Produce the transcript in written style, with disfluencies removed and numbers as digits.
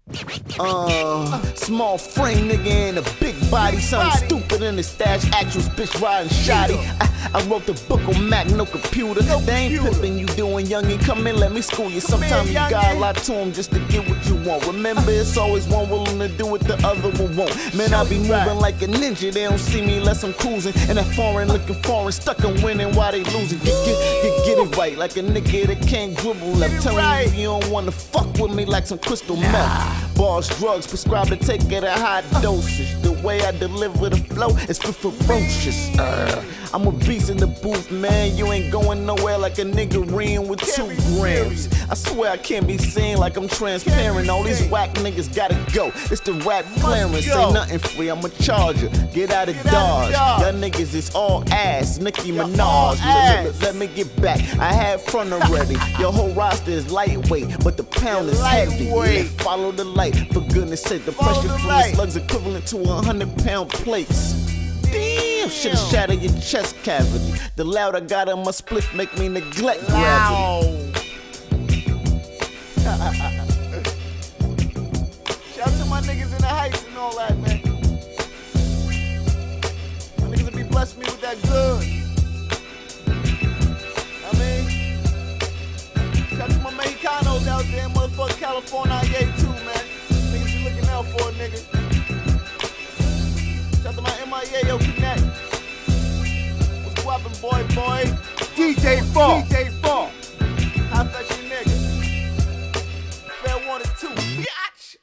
Small frame nigga in a big body, something stupid in the stash, actual bitch riding shoddy. I wrote the book on Mac, no computer. They ain't pimpin' you doing youngin', come in, let me school you. Sometimes you gotta lie to them just to get what you want. Remember, it's always one willing to do what the other one won't. Man, I be moving like a ninja, they don't see me unless I'm cruising. And that foreign looking foreign, stuck in winning while they losing. Get it right, like a nigga that can't dribble left. Telling you don't wanna fuck with me like some crystal meth. Bars, drugs, prescribed to take at a high dosage. The way I deliver the flow is ferocious. I'm a beast in the booth, man. You ain't going nowhere like a nigga reeing with 2 grams. I swear I can't be seen like I'm transparent. All these whack niggas gotta go. It's the rap clearance. Ain't nothing free, I'm a charger. Get out of Dodge. Y'all niggas is all ass. Nicki Minaj. Let me get back. I had front already. Your whole roster is lightweight, but the pound is heavy. Follow the light, for goodness sake. The pressure from the slugs equivalent to 100-pound plates. Damn, shit'll shatter your chest cavity. The loud I got on my spliff make me neglect gravity. Shout out to my niggas in the heights and all that, man. My niggas will be blessing me with that good. I mean, shout out to my Mexicanos out there in motherfucking California, too, man. Niggas be looking out for a nigga. Shout out to my MIA, yo, Connect. What's poppin', boy? DJ Fall.